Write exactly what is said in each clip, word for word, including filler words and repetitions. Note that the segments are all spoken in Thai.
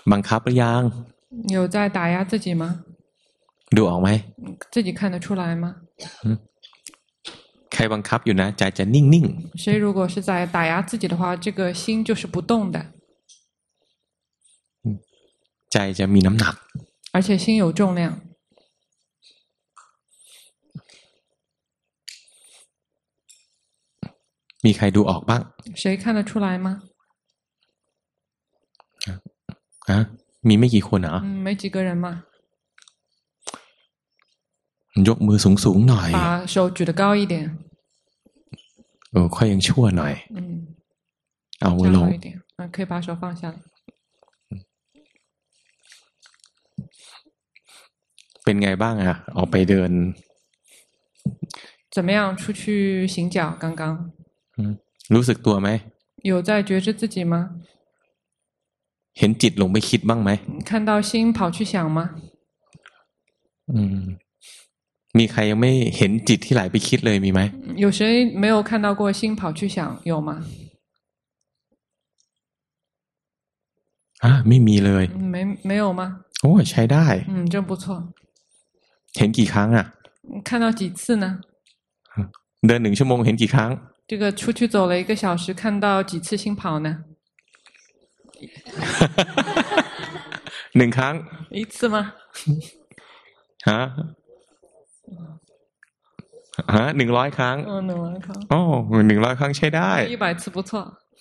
บังคับหรือยัง有在打压自己吗？ ดูออกไหม自己看得出来吗？ ใครบังคับอยู่นะใจจะนิ่งๆ谁如果是在打压自己的话，这个心就是不动的。 ใจจะมีน้ำหนัก而且心有重量。 มีใครดูออกบ้าง谁看得出来吗？ ฮะมีไม่กี่คนเหรอ嗯，没几个人嘛。 ยกมือสูงๆหน่อย把手举得高一点。 เออค่อยยังชั่วหน่อย嗯， เอามือลง一点，嗯，可以把手放下来。 เป็นไงบ้างอะออกไปเดิน怎么样？出去行脚，刚刚รู้สึกตัวไหม有在觉知自己吗？ เห็นจิตลงไปคิดบ้างไหม看到心跑去想吗？ อืมมีใครยังไม่เห็นจิตที่ไหลไปคิดเลยมีไหม有谁没有看到过心跑去想？有吗？ อ่ะไม่มีเลย没没有吗？ โอ้ใช้ได้嗯，真不错。 เห็นกี่ครั้งอ่ะ看到几次呢？ เดินหนึ่งชั่วโมงเห็นกี่ครั้ง这个出去走了一个小时，看到几次心跑呢？ หนึ่งครั้ง一次吗？ ฮะฮะหนึ่งร้อยครั้ง嗯，หนึ่งร้อยครั้งโอ้หนึ่งร้อยครั้งใช้ได้一百次不错。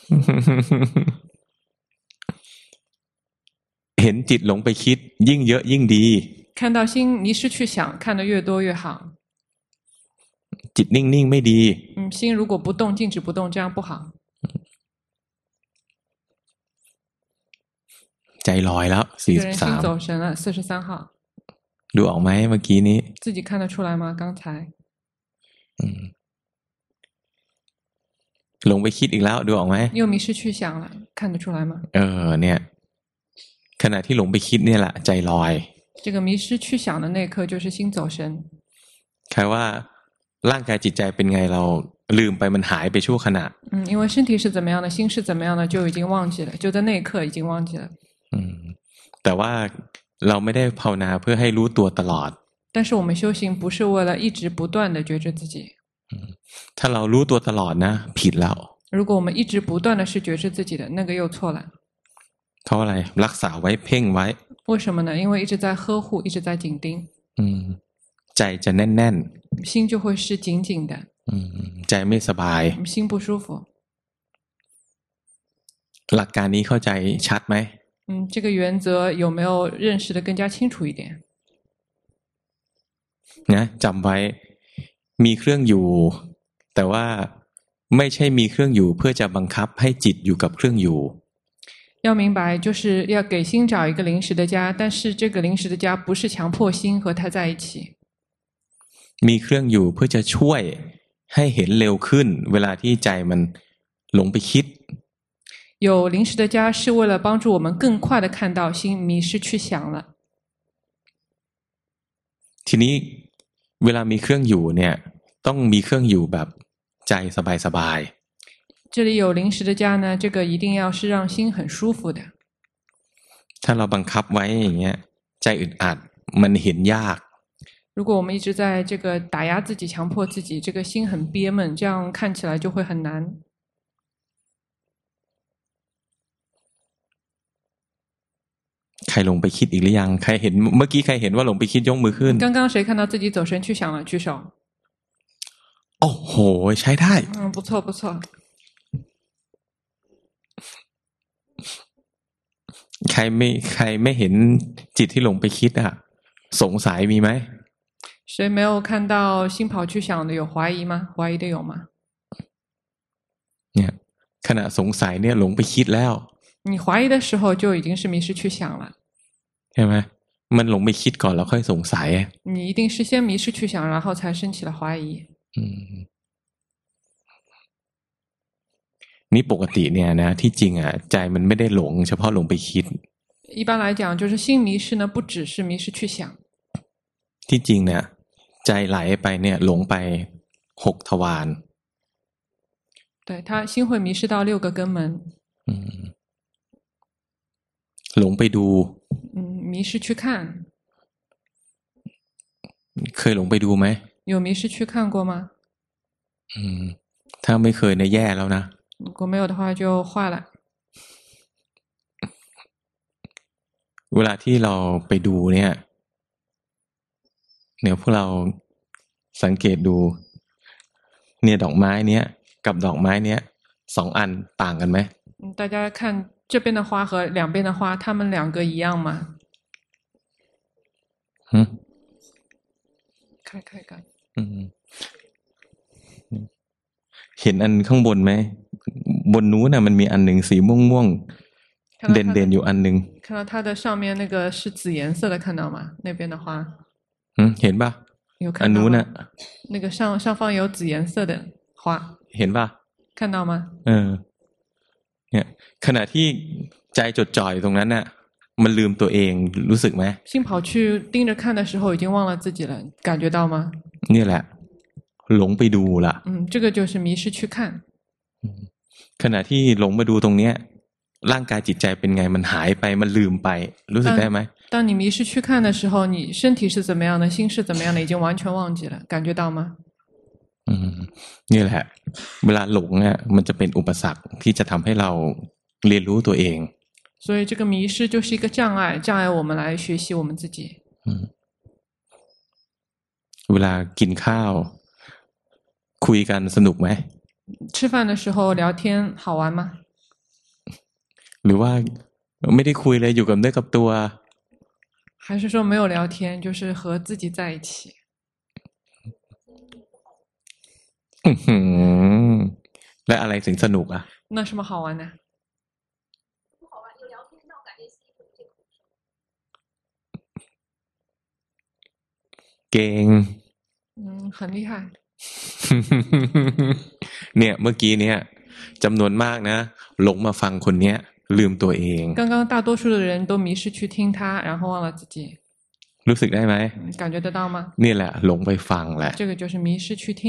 เห็นจิตหลงไปคิดยิ่งเยอะยิ่งดี看到心迷失去想，看得越多越好。 จิตนิ่งๆไม่ดี嗯，心如果不动，静止不动，这样不好。 ใจลอยแล้วสี่สิบสาม心走神了，四十三号。 ดูออกไหมเมื่อกี้นี้自己看得出来吗？刚才หลงไปคิดอีกแล้วดูออกไหม又迷失去想了，看得出来吗？ เออเนี่ยขณะที่หลงไปคิดเนี่ยแหละใจลอย这个迷失去想的那一刻就是心走神。 ใครว่าร่างกายจิตใจเป็นไงเราลืมไปมันหายไปชั่วขณะ嗯，因为身体是怎么样的，心是怎么样的，就已经忘记了，就在那一刻已经忘记了。 อืมแต่ว่าเราไม่ได้ภาวนาเพื่อให้รู้ตัวตลอด但是我们修行不是为了一直不断的觉知自己。 ถ้าเรารู้ตัวตลอดนะผิดแล้ว如果我们一直不断的是觉知自己的，那个又错了。 เพราะอะไรรักษาไว้เพ่งไว้为什么呢？因为一直在呵护，一直在紧盯。 อืมใจจะแน่นๆ心就会是紧紧的。 อืมใจไม่สบาย心不舒服。 หลักการนี้เข้าใจชัดไหม嗯，这个原则有没有认识的更加清楚一点？ นะจำไว้มีเครื่องอยู่แต่ว่าไม่ใช่มีเครื่องอยู่เพื่อจะบังคับให้จิตอยู่กับเครื่องอยู่要明白，就是要给心找一个临时的家，但是这个临时的家不是强迫心和它在一起。 มีเครื่องอยู่เพื่อจะช่วยให้เห็นเร็วขึ้นเวลาที่ใจมันหลงไปคิด有临时的家是为了帮助我们更快的看到心迷失去想了。 ทีนี้เวลามีเครื่องอยู่เนี่ยต้องมีเครื่องอยู่แบบใจสบายๆ这里有临时的家呢，这个一定要是让心很舒服的。 ถ้าเราบังคับไว้อย่างเงี้ยใจอึดอัดมันเห็นยาก如果我们一直在这个打压自己、强迫自己，这个心很憋闷，这样看起来就会很难。 ใครลงไปคิดอีกหรือยังใครเห็นเมื่อกี้ใครเห็นว่าลงไปคิดยกมือขึ้น刚刚谁看到自己走神去想了？举手。 โอ้โหใช้ได้嗯，不错不错。 ใครไม่ใครไม่เห็นจิตที่หลงไปคิดอ่ะสงสัยมีไหม谁没有看到心跑去想的？有怀疑吗？怀疑的有吗？ เนี่ยขณะสงสัยเนี่ยหลงไปคิดแล้ว你怀疑的时候就已经是迷失去想了， ใช่ไหมมันหลงไปคิดก่อนแล้วค่อยสงสัย你一定是先迷失去想，然后才升起了怀疑。 อืมนี่ปกติเนี่ยนะที่จริงอ่ะใจมันไม่ได้หลงเฉพาะหลงไปคิด一般来讲就是心迷失呢不只是迷失去想ที่จริงเนี่ยใจไหลไปเนี่ยหลงไปหกทวาร对他心会迷失到六个根门อืมหลงไปดู嗯，迷失去看。 เคยหลงไปดูไหม有迷失去看过吗？ อืมถ้าไม่เคยเนี่ยแย่แล้วนะ如果没有的话就坏了。 เวลาที่เราไปดูเนี่ยเนี่ยพวกเราสังเกตดูเนี่ยดอกไม้เนี้ยกับดอกไม้เนี้ยสองอันต่างกันไหม大家看这边的花和两边的花它们两个一样吗？ 嗯开开看อืมเห็นอันข้างบนไหมบนนู้นน่ะมันมีอันหนึ่งสีม่วงม่วงเด่นเด่นอยู่อันหนึ่ง看到它的上面那个是紫颜色的看到吗？那边的花อืมเห็นป่ะ有看到吗？ อันนู้นน่ะ那个上上方有紫颜色的花เห็นป่ะ看到吗？ เออเนี่ยขณะที่ใจจดจ่อยตรงนั้นน่ะมันลืมตัวเองรู้สึกไหม心跑去盯着看的时候已经忘了自己了感觉到吗？ นี่แหละหลงไปดูล่ะ嗯这个就是迷失去看ขณะที่หลงมาดูตรงเนี้ยร่างกายจิตใจเป็นไงมันหายไปมันลืมไปรู้สึกได้ไหม当你迷失去看的时候你身体是怎么样的心是怎么样的已经完全忘记了感觉到吗อืมนี่แหละเวลาหลงเนี่ยมันจะเป็นอุปสรรคที่จะทำให้เราเรียนรู้ตัวเอง所以这个迷失就是一个障碍障碍我们来学习我们自己เวลากินข้าวคุยกันสนุกไหม吃饭的时候聊天好玩吗หรือว่าไม่ได้คุยเลยอยู่กับเนื้อกับตัว还是说没有聊天就是和自己在一起และอะไรถึงสนุกอ่ะ那什么好玩呢เก่ง嗯很厉害เนี่ยเมื่อกี้เนี่ยจำนวนมากนะหลงมาฟังคนเนี้ยลืมตัวเอง刚刚大多数的人都迷失去听他然后忘了自己รู้สึกได้ไหม感觉得到吗นี่แหละหลงไปฟังแหละ这个就是迷失去听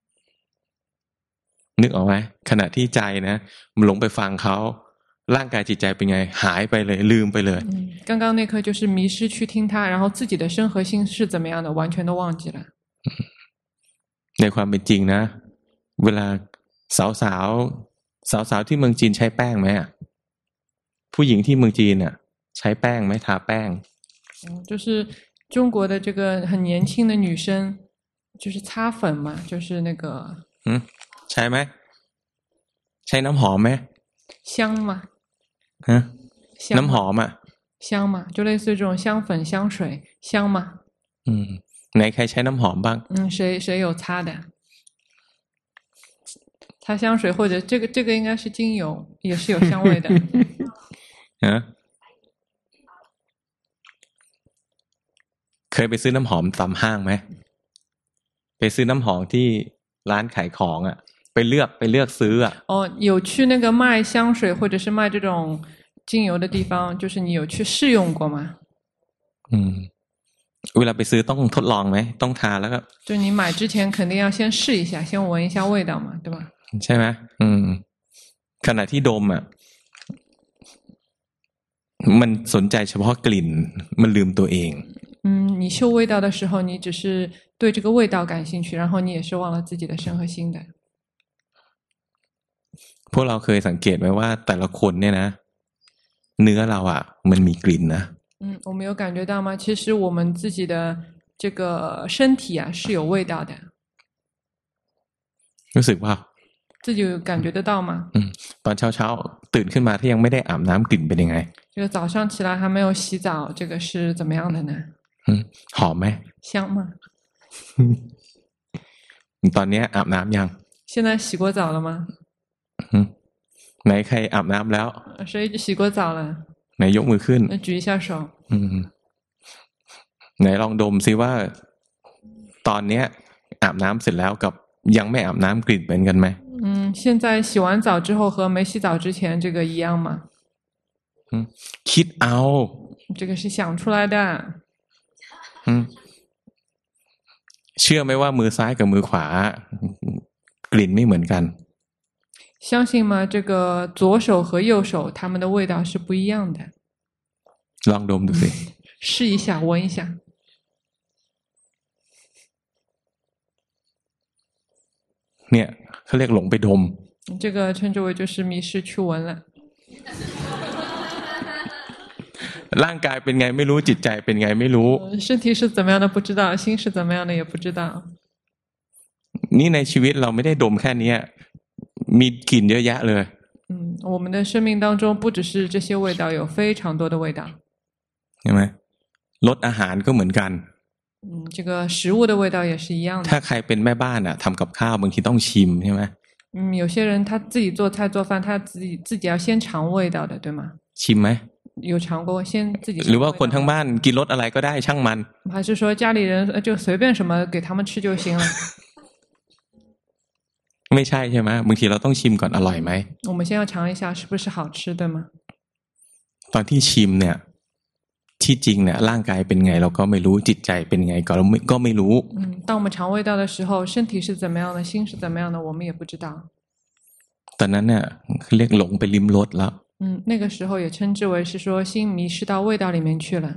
นึกออกไหมขณะที่ใจนะมันหลงไปฟังเขาร่างกายจิตใจเป็นไงหายไปเลยลืมไปเลย刚刚那刻就是迷失去听他然后自己的身和心是怎么样的完全都忘记了ในความเป็นจริงนะเวลาสาวสาวสาวสาวที่เมืองจีนใช้แป้งไหมอ่ะผู้หญิงที่เมืองจีนอ่ะใช้แป้งไหมทาแป้ง就是中国的这个很年轻的女生就是擦粉嘛就是那个嗯ใช่ไหมใช้น้ำหอมไหม香嘛ฮะน้ำหอมอ่ะ香嘛就类似于这种香粉香水香嘛อืมไหนใครใช้น้ำหอมบ้าง嗯谁谁有擦的擦香水或者这个这个应该是精油也是有香味的ฮะเคยไปซื้อน้ำหอมตามห้างไหมไปซื้อน้ำหอมที่ร้านขายของอ่ะไปเลือกไปเลือกซื้ออ่ะ哦有去那个卖香水或者是卖这种精油的地方就是你有去试用过吗อืมเวลาไปซื้อต้องทดลองไหมต้องทาแล้วก็就你买之前肯定要先试一下先闻一下味道嘛对吧ใช่ไหมอืมขณะที่ดมอ่ะมันสนใจเฉพาะกลิ่นมันลืมตัวเอง嗯你嗅味道的时候你只是对这个味道感兴趣然后你也是忘了自己的身和心的พวกเราเคยสังเกตไหมว่าแต่ละคนเนี่ยนะเนื้อเราอ่ะมันมีกลิ่นนะ嗯我们有感觉到吗其实我们自己的这个身体啊是有味道的รู้สึกว่า自己有感觉得到吗อืมตอนเช้าเช้าตื่นขึ้นมาถ้ายังไม่ได้อาบน้ำกลิ่นเป็นยังไง这个早上起来还没有洗澡这个是怎么样的呢อืมหอมไหม香吗ตอนนี้อาบน้ำยัง现在洗过澡了吗ไหนใครอาบน้ำแล้ว谁洗过澡了ไหนยกมือขึ้น举一下手ไหนลองดมซิว่าตอนเนี้ยอาบน้ำเสร็จแล้วกับยังไม่อาบน้ำกลิ่นเป็นกันไหม嗯现在洗完澡之后和没洗澡之前这个一样吗คิดเอา这个是想出来的เชื่อไหมว่ามือซ้ายกับมือขวากลิ่นไม่เหมือนกัน相信吗这个左手和右手它们的味道是不一样的ลองดมดูสิ试一下闻一下เนี่ยเขาเรียกหลงไปดม这个称之为就是迷失去闻了ร่างกายเป็นไงไม่รู้จิตใจเป็นไงไม่รู้身体是怎么样的不知道心是怎么样的也不知道นี่ในชีวิตเราไม่ได้ดมแค่นี้มีกลิ่นเยอะแยะเลย嗯我们的生命当中不只是这些味道有非常多的味道ใช่ไหมรสอาหารก็เหมือนกัน嗯这个食物的味道也是一样的ถ้าใครเป็นแม่บ้านอ่ะทำกับข้าวบางทีต้องชิมใช่ไหม嗯有些人他自己做菜做饭他自己自己要先尝味道的对吗ชิมไหม有尝过先自己หรือว่าคนทั้งบ้านกินรสอะไรก็ได้ช่างมัน还是说家里人就随便什么给他们吃就行了ไม่ใช่ใช่ไหมบางทีเราต้องชิมก่อนอร่อยไหม我们先要尝一下是不是好吃对吗ตอนที่ชิมเนี่ยที่จริงเนี่ยร่างกายเป็นไงเราก็ไม่รู้จิตใจเป็นไงก็เราก็ไม่รู้嗯当我们尝味道的时候身体是怎么样的心是怎么样的我们也不知道ตอนนั้นเนี่ยเรียกหลงไปลิ้มรสแล้ว嗯那个时候也称之为是说心迷失到味道里面去了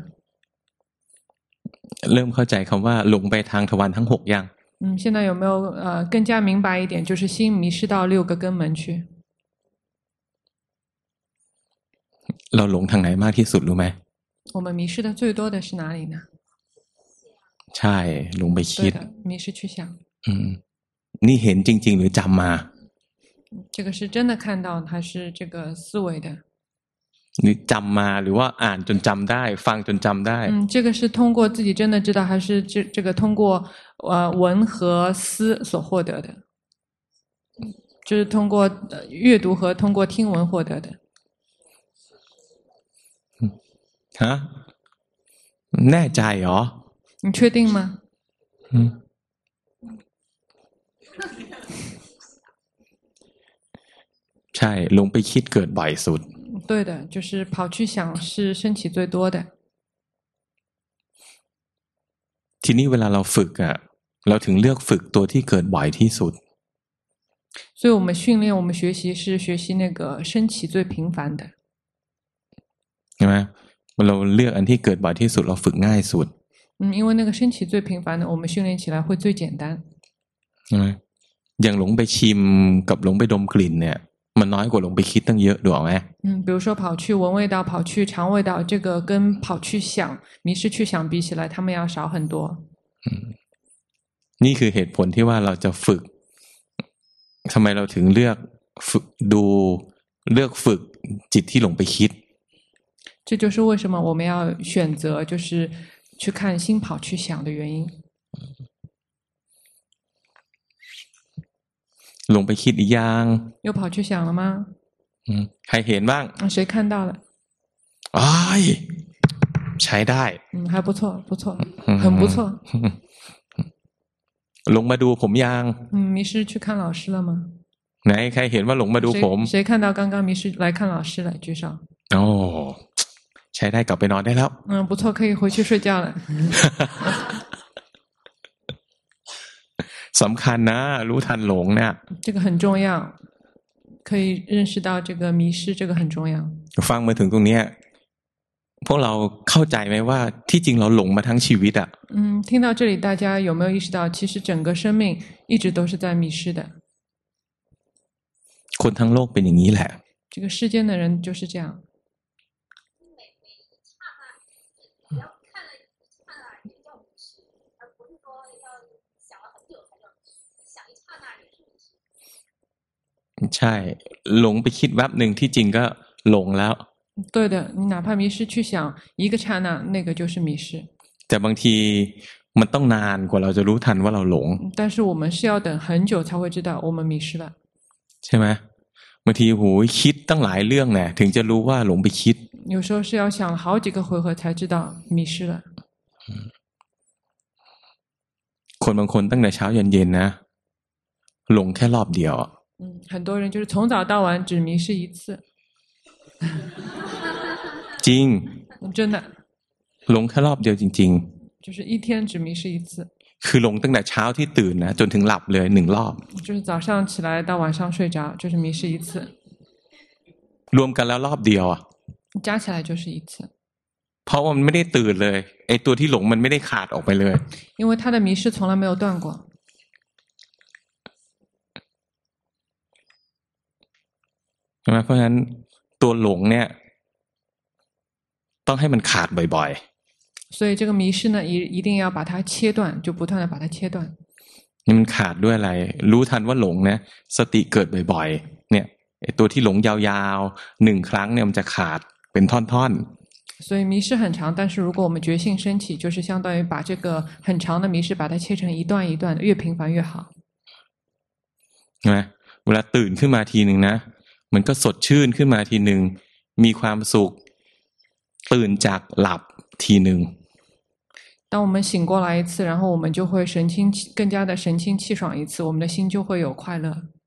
เริ่มเข้าใจคำว่าหลงไปทางทวารทั้งหกยัง嗯现在有没有呃更加明白一点就是心迷失到六个根门去เราหลงทางไหนมากที่สุดรู้ไหม我们迷失的最多的是哪里呢ใช่หลงไปคิด迷失去想อืมนี่เห็นจริงๆหรือจำมา这个是真的看到还是这个思维的หรือจำมาหรือว่าอ่านจนจำได้ฟังจนจำได้嗯这个是通过自己真的知道还是这这个通过呃文和思所获得的就是通过阅读和通过听闻获得的ฮะแน่ใจเหรอ你确定吗อืมใช่ลงไปคิดเกิดบ่อยสุด对的就是跑去想是升起最多的ทีนี้เวลาเราฝึกอ่ะเราถึงเลือกฝึกตัวที่เกิดบ่อยที่สุด所以我们训练我们学习是学习那个升起最频繁的ใช่ไหมเราเลือกอันที่เกิดบ่อยที่สุดเราฝึกง่ายสุด嗯因为那个升起最频繁的我们训练起来会最简单ใช่ไหมอย่างหลงไปชิมกับหลงไปดมกลิ่นเนี่ยมันน้อยกว่าหลงไปคิดตั้งเยอะถูกไหม嗯比如说跑去闻味道跑去尝味道这个跟跑去想迷失去想比起来他们要少很多นี่คือเหตุผลที่ว่าเราจะฝึกทำไมเราถึงเลือกฝึกดูเลือกฝึกจิตที่หลงไปคิด这就是为什么我们要选择就是去看心跑去想的原因หลงไปคิดอีกยัง又跑去想了吗ใครเห็นบ้าง谁看到了อ้ายใช้ได้嗯还不错不错很不错หลงมาดูผมยัง嗯迷失去看老师了吗ไหนใครเห็นว่าหลงมาดูผม谁看到刚刚迷失来看老师了举手โอ้ใช้ได้กลับไปนอนได้แล้ว嗯不错可以回去睡觉了สำคัญนะรู้ทันหลงเนี่ย这个很重要可以认识到这个迷失这个很重要ฟังมาถึงตรงนี้พวกเราเข้าใจไหมว่าที่จริงเราหลงมาทั้งชีวิตอ่ะ嗯听到这里大家有没有意识到其实整个生命一直都是在迷失的คนทั้งโลกเป็นอย่างนี้แหละ这个世间的人就是这样ใช่หลงไปคิดแวบหนึ่งที่จริงก็หลงแล้ว对的你哪怕迷失去想一个刹那那个就是迷失แต่บางทีมันต้องนานกว่าเราจะรู้ทันว่าเราหลง但是我们是要等很久才会知道我们迷失了ใช่ไหมบางทีโหคิดตั้งหลายเรื่องแน่ถึงจะรู้ว่าหลงไปคิด有时候是要想好几个回合才知道迷失了คนบางคนตั้งแต่เช้ายันเย็นนะหลงแค่รอบเดียว嗯很多人就是从早到晚只迷失一次จริง真的หลงแค่รอบเดียวจริงๆ就是一天只迷失一次คือหลงตั้งแต่เช้าที่ตื่นนะจนถึงหลับเลยหนึ่งรอบ就是早上起来到晚上睡着就是迷失一次รวมกันแล้วรอบเดียวอ่ะ加起来就是一次เพราะว่ามันไม่ได้ตื่นเลยไอ้ตัวที่หลงมันไม่ได้ขาดออกไปเลย因为他的迷失从来没有断过ใช่ไหมเพราะฉะนั้นตัวหลงเนี่ยต้องให้มันขาดบ่อยๆ所以这个迷失呢一一定要把它切断就不断的把它切断นี่มันขาดด้วยอะไรรู้ทันว่าหลงนะสติเกิดบ่อยๆเนี่ยไอ้ตัวที่หลงยาวๆหนึ่งครั้งเนี่ยมันจะขาดเป็นท่อนๆ所以迷失很长但是如果我们觉性升起就是相当于把这个很长的迷失把它切成一段一段的越频繁越好นะเวลาตื่นขึ้นมาทีหนึ่งนะมันก็สดชื่นขึ้นมาทีหนึ่งมีความสุขตื่นจากหลับทีหนึ่ง当我们醒过来一次然后我们就会神清更加的神清气爽一次我们的心就会有快乐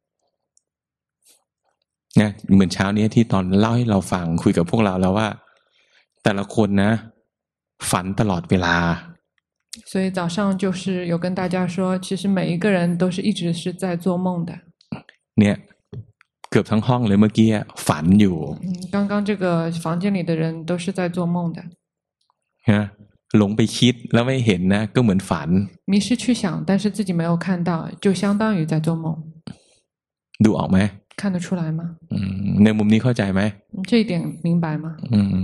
นะเหมือนเช้านี้ที่ตอนเล่าให้เราฟังคุยกับพวกเราแล้วว่าแต่ละคนนะฝันตลอดเวลา所以早上就是有跟大家说其实每一个人都是一直是在做梦的เนี่ยเกือบทั้งห้องเลยเมื่อกี้ฝันอยู่刚刚这个房间里的人都是在做梦的นะหลงไปคิดแล้วไม่เห็นนะก็เหมือนฝัน迷失去想但是自己没有看到就相当于在做梦ดูออกไหม看得出来吗ในมุมนี้เข้าใจไหม这一点明白吗อืม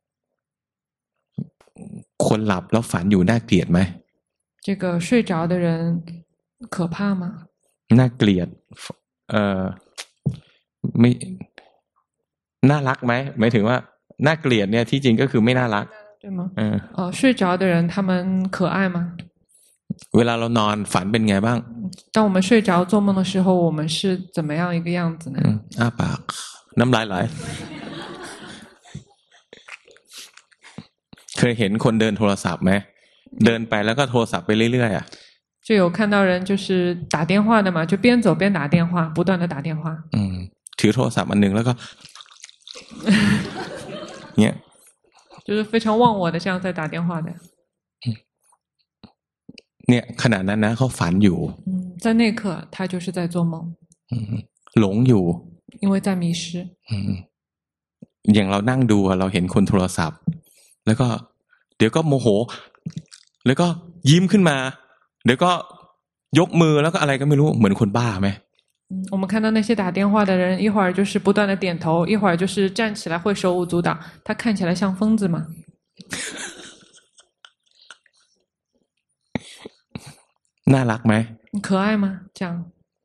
คนหลับแล้วฝันอยู่น่าเกลียดไหม这个睡着的人可怕吗น่าเกลียดเอ่อไม่น่ารักไหมหมายถึงว่าน่าเกลียดเนี่ยที่จริงก็คือไม่น่ารัก对吗เออ哦睡着的人他们可爱吗เวลาเรานอนฝันเป็นไงบ้าง当我们睡着做梦的时候我们是怎么样一个样子呢อ้าปากน้ำลายไหลเคยเห็นคนเดินโทรศัพท์ไหมเดินไปแล้วก็โทรศัพท์ไปเรื่อยๆอ่ะ就有看到人就是打电话的嘛就边走边打电话不断的打电话อืมถือโทรศัพท์อันนึงแล้วก็เนี่ย就是非常忘我的这样在打电话的เนี่ยขณะนั้นนะเขาฝันอยู่在那刻他就是在做梦หลงอยู่因为在迷失อย่างเรานั่งดูเราเห็นคนโทรศัพท์แล้วก็เดี๋ยวก็โมโหแล้วก็ยิ้มขึ้นมาเดี๋ยวก็ยกมือแล้วก็อะไรก็ไม่รู้เหมือนคนบ้าไหม我们看到那些打电话的人一会儿就是不断的点头一会儿就是站起来会手舞足蹈他看起来像疯子吗น่ารักไหม可爱吗这样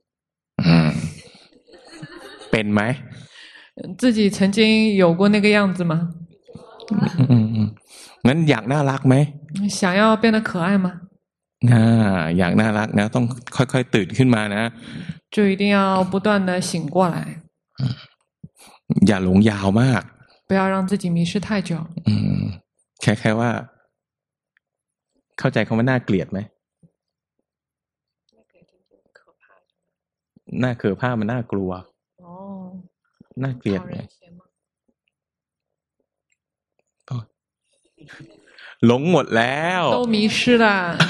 เป็นไหม自己曾经有过那个样子吗งั้นอยากน่ารักไหม想要变得可爱吗อ่าอยากน่ารักนะต้องค่อยๆตื่นขึ้นมานะ就一定要不断的醒过来อย่าหลงยาวมาก不要让自己迷失太久อืมแค่แค่ว่าเข้าใจคำว่าน่าเกลียดไหมน่าเกลียดผ้ามันน่ากลัวอ๋อน่าเกลียดไหมหลงหมดแล้ว都迷失了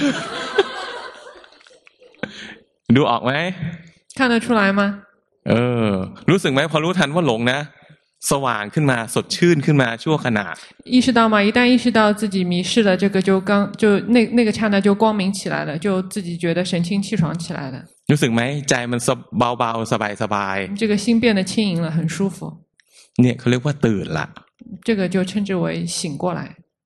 ดูออกไหม看得出来吗เออรู้สึกไหมพอรู้ทันว่าหลงนะสว่างขึ้นมาสดชื่นขึ้นมาชั่วขณะ意识到吗一旦意识到自己迷失了这个就刚就那那个刹那就光明起来了就自己觉得神清气爽起来了รู้สึกไหมใจมันเบาๆสบายๆ这个心变得轻盈了很舒服เนี่ยเขาเรียกว่าตื่นละ这个就称之为醒过来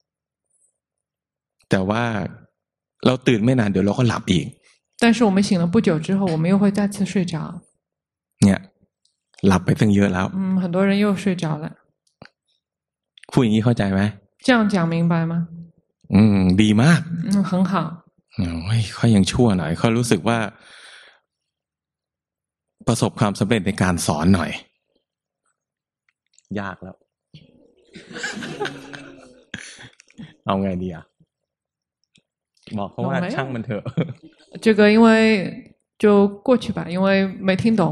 แต่ว่าเราตื่นไม่นานเดี๋ยวเราก็หลับอีก但是我们醒了不久之后我们又会再次睡着เนี่ยหลับไปตั้งเยอะแล้ว嗯很多人又睡着了พูดอย่างนี้เข้าใจไหม这样讲明白吗อืมดีมาก嗯很好โอ้ยเขายังชั่วหน่อยเขารู้สึกว่าประสบความสำเร็จในการสอนหน่อยยากแล้วเอาไงดีอ่ะบอกเขาว่าช่างมันเถอะ这个因为就过去吧因为没听懂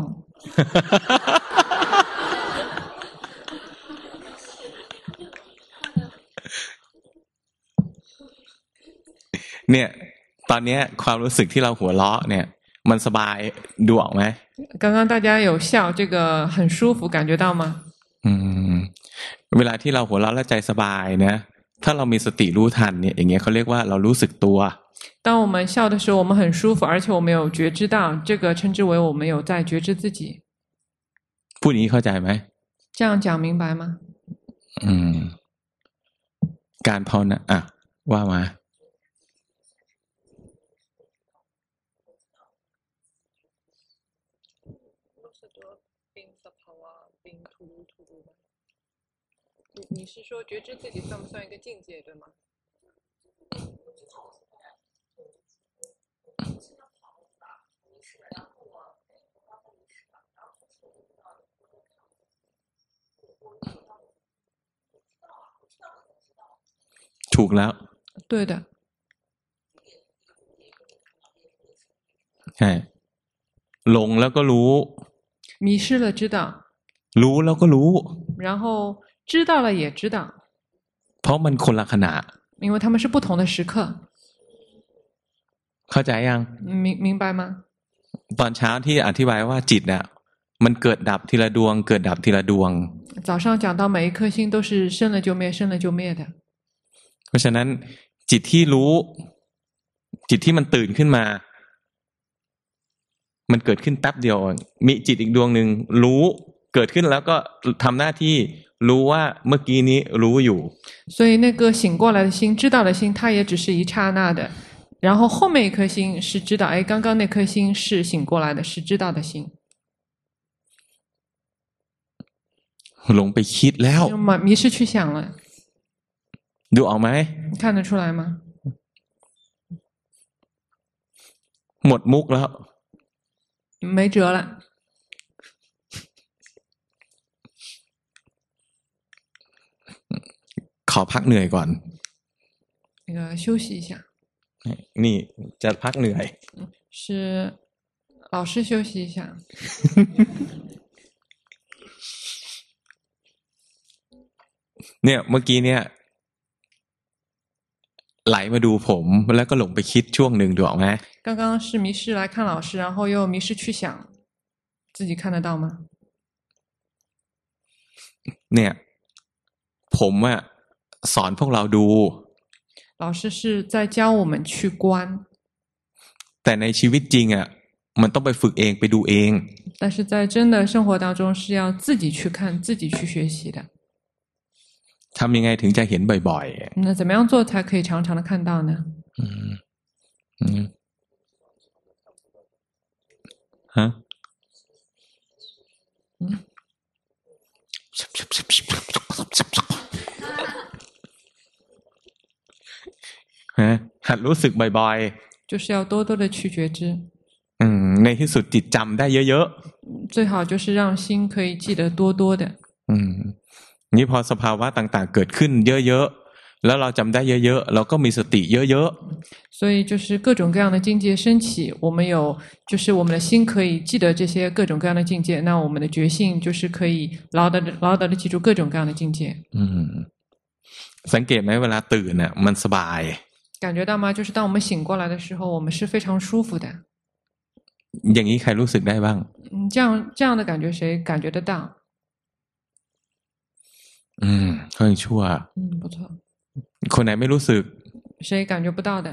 เนี่ยตอนนี้ความรู้สึกที่เราหัวเราะเนี่ยมันสบายดูออกไหม刚刚大家有笑这个很舒服感觉到吗อืมเวลาที่เราหัวเราะแล้วใจสบายนะถ้าเรามีสติรู้ทันเนี่ยอย่างเงี้ยเขาเรียกว่าเรารู้สึกตัว当我们笑的时候，我们很舒服，而且我们有觉知到，这个称之为我们有在觉知自己。 พูดอย่างนี้เข้าใจไหม这样讲明白吗？ อืมการภาวนาอ่ะว่ามา你是说觉知自己算不算一个境界，对吗？ ถูกแล้ว对的ใช่หลงแล้วก็รู้迷失了知道รู้แล้วก็รู้然后知道了也知道เพราะมันคนละขณะ因为他们是不同的时刻เข้าใจยัง明明白吗ตอนเช้าที่อธิบายว่าจิตอ่ะมันเกิดดับทีละดวงเกิดดับทีละดวง早上讲到每一颗心都是生了就灭生了就灭的เพราะฉะนั้นจิตที่รู้จิตที่มันตื่นขึ้นมามันเกิดขึ้นแป๊บเดียวมีจิตอีกดวงหนึ่งรู้เกิดขึ้นแล้วก็ทำหน้าที่รู้ว่าเมื่อกี้นี้รู้อยู่所以那个醒过来的心知道的心它也只是一刹那的然后后面一颗心是知道哎刚刚那颗心是醒过来的是知道的心หลงไปคิดแล้ว迷失去想了ดูออกไหม看得出来吗หมดมุกแล้ว没辙了ขอพักเหนื่อยก่อน那个休息一下นี่จะพักเหนื่อย是老师休息一下เนี่ยเมื่อกี้เนี่ยไหลมาดูผมแล้วก็หลงไปคิดช่วงหนึ่งดูออกไหม刚刚是迷失来看老师然后又迷失去想自己看得到吗เนี่ยผมอะสอนพวกเราดู老师是在教我们去观แต่ในชีวิตจริงอะมันต้องไปฝึกเองไปดูเอง但是在真的生活当中是要自己去看自己去学习的ทำยังไงถึงจะเห็นบ่อยๆ那怎么样做才可以常常的看到呢อืมอืมฮะฮะหัดรู้สึกบ่อยๆ就是要多多的去觉知อืมในที่สุดจิตจำได้เยอะๆ最好就是让心可以记得多多的อืมนี่พอสภาวะต่างๆเกิดขึ้นเยอะๆแล้วเราจำได้เยอะๆเราก็มีสติเยอะๆ所以就是各种各样的境界升起我们有就是我们的心可以记得这些各种各样的境界那我们的觉性就是可以牢牢的牢牢的记住各种各样的境界อืมสังเกตไหมเวลาตื่นน่ะมันสบาย感觉到吗就是当我们醒过来的时候我们是非常舒服的อย่างนี้ใครรู้สึกได้บ้าง嗯这样这样的感觉谁感觉得到อืมค่อยชั่ว嗯不错คนไหนไม่รู้สึก谁感觉不到的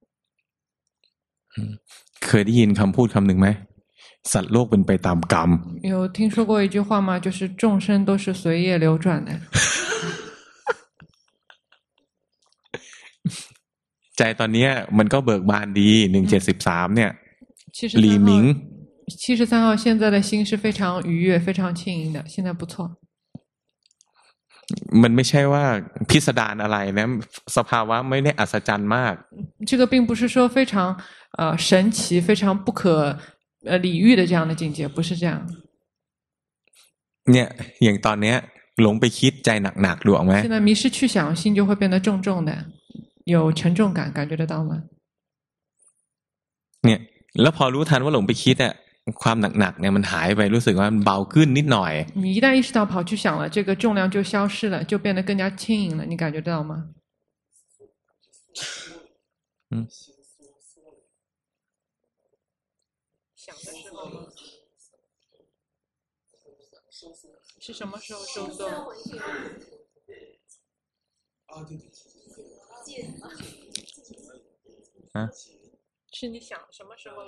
เคยได้ยินคำพูดคำหนึ่งไหมสัตว์โลกเป็นไปตามกรรม有听说过一句话吗就是众生都是随业流转的ใจตอนนี้มันก็เบิกบานดีหนึ่งเจ็ดสิบสามเนี่ย李明七十三号现在的心是非常愉悦非常轻盈的现在不错มันไม่ใช่ว่าพิสดารอะไรนะสภาวะไม่ได้อัศจรรย์มาก这个并不是说非常呃神奇非常不可呃理喻的这样的境界不是这样เนี่ยอย่างตอนเนี้ยหลงไปคิดใจหนักๆดูออกไหม现在迷失去想心就会变得重重的有沉重感感觉得到吗เนี่ยแล้วพอรู้ทันว่าหลงไปคิดอ่ะความหนักๆเนี่ยมันหายไปรู้สึกว่ามันเบาขึ้นนิดหน่อย你一旦意识到跑去想了这个重量就消失了就变得更加轻盈了你感觉得到吗嗯想的时候吗是什么时候收缩ฮะ是你想什么时候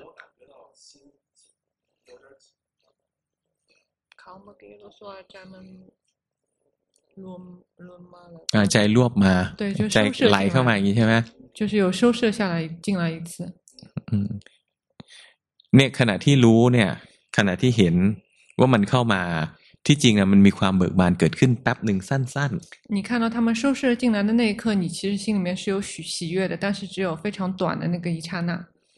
เขาเมื่อกี้รู้สึกว่าใจมันรวมรวมมาแล้วอ่าใจรวบมา对就ใจ收摄ไหลเข้ามาอย่างนี้ใช่ไหม就是有收摄下来进来一次อืมเนี่ยขณะที่รู้เนี่ย ขณะที่เห็นว่ามันเข้ามาที่จริงนะมันมีความเบิกบานเกิดขึ้นแป๊บหนึ่งสั้นๆ你看到他们收摄进来的那一刻，你其实心里面是有喜喜悦的，但是只有非常短的那个一刹那。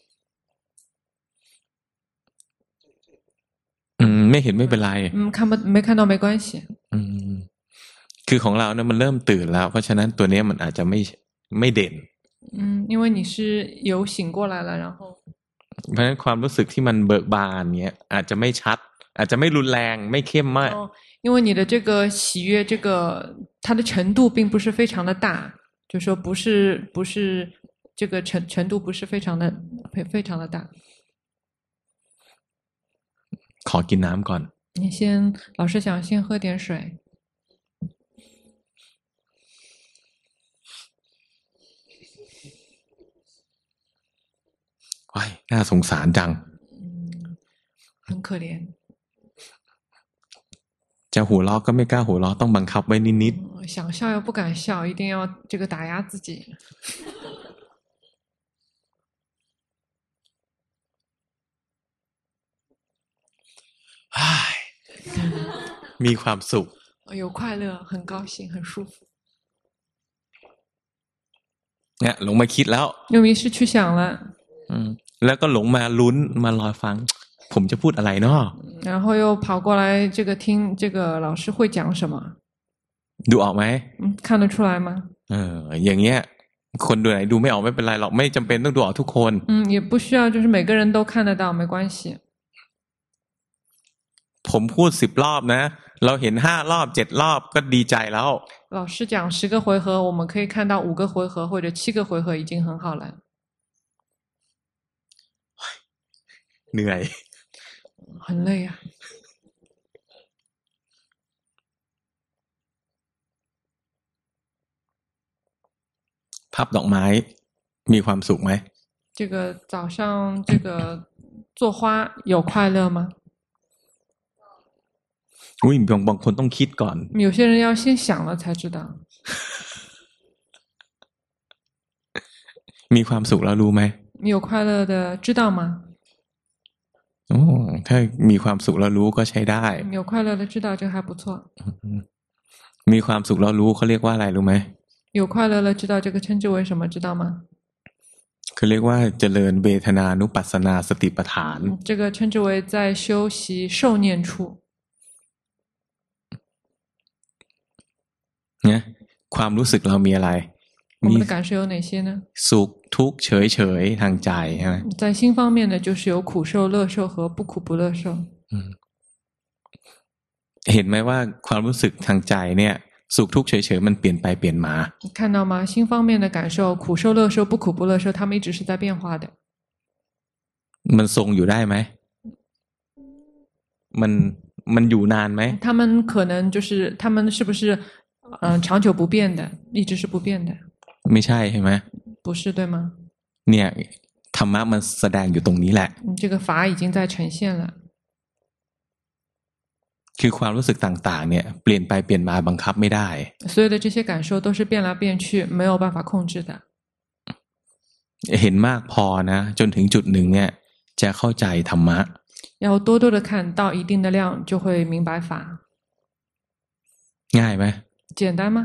อืมไม่เห็นไม่เป็นไร嗯，看不没看到没关系。 อืมคือของเราเนี่ยมันเริ่มตื่นแล้วเพราะฉะนั้นตัวเนี้ยมันอาจจะไม่ไม่เด่น嗯，因为你是有醒过来了，然后เพราะฉะนั้นความรู้สึกที่มันเบิกบานเนี้ยอาจจะไม่ชัดอาจจะไม่รุนแรงไม่เข้มมาก哦，因为你的这个喜悦，这个它的程度并不是非常的大，就说不是不是这个程程度不是非常的非非常的大。 ขอกินน้ำก่อน你先，老师想先喝点水。 ว้ายน่าสงสารจัง嗯，很可怜。 จะหัวเราะก็ไม่กล้าหัวเราะต้องบังคับไว้นิด嗯想笑又不敢笑，一定要这个打压自己。 ๆมีความสุข有快乐，很高兴，很舒服。 เนี่ยหลงมาคิดแล้ว又于是去想了， อืมแล้วก็หลงมาลุ้นมารอฟังผมจะพูดอะไรเนาะ然后又跑过来这个听这个老师会讲什么。 ดูออกไหม嗯，看得出来吗？ เอออย่างเงี้ยคนดูไหนดูไม่ออกไม่เป็นไรหรอกไม่จำเป็นต้องดูออกทุกคน嗯，也不需要就是每个人都看得到，没关系。 ผมพูดสิบรอบนะเราเห็นห้ารอบเจ็ดรอบก็ดีใจแล้ว老师讲十个回合，我们可以看到五个回合或者七个回合已经很好了。 เหนื่อย很累啊。 พับดอกไม้มีความสุขไหม这个早上这个做花有快乐吗？ อุ้ยบางบางคนต้องคิดก่อน有些人要先想了才知道。 มีความสุขแล้วรู้ไหม有快乐的知道吗？ โอ้ถ้ามีความสุขแล้วรู้ก็ใช้ได้有快乐的知道这个还不错。 มีความสุขแล้วรู้เขาเรียกว่าอะไรรู้ไหม有快乐了知道这个称之为什么知道吗？ เขาเรียกว่าเจริญเวทนานุปัสสนาสติปัฏฐาน这个称之为在修习受念处。 เนี่ยความรู้สึกเรามีอะไร我们的感受有哪些呢？ สุขทุกข์เฉยเฉยทางใจใช่ไหม在心方面呢，就是有苦受、乐受和不苦不乐受。 เห็นไหมว่าความรู้สึกทางใจเนี่ยสุขทุกข์เฉยเฉยมันเปลี่ยนไปเปลี่ยนมา看到吗？心方面的感受，苦受、乐受、不苦不乐受，它们一直是在变化的。 มันทรงอยู่ได้ไหมมันมันอยู่นานไหม他们可能就是他们是不是嗯、呃、长久不变的，一直是不变的？ ไม่ใช่ใช่ไหม不是对吗？ เนี่ยธรรมะมันแสดงอยู่ตรงนี้แหละ这个法已经在呈现了。 คือความรู้สึกต่างๆเนี่ยเปลี่ยนไปเปลี่ยนมาบังคับไม่ได้所有的这些感受都是变来变去，没有办法控制的。 เห็นมากพอนะจนถึงจุดหนึ่งเนี่ยจะเข้าใจธรรมะ要多多的看到一定的量，就会明白法。 ง่ายไหม简单吗？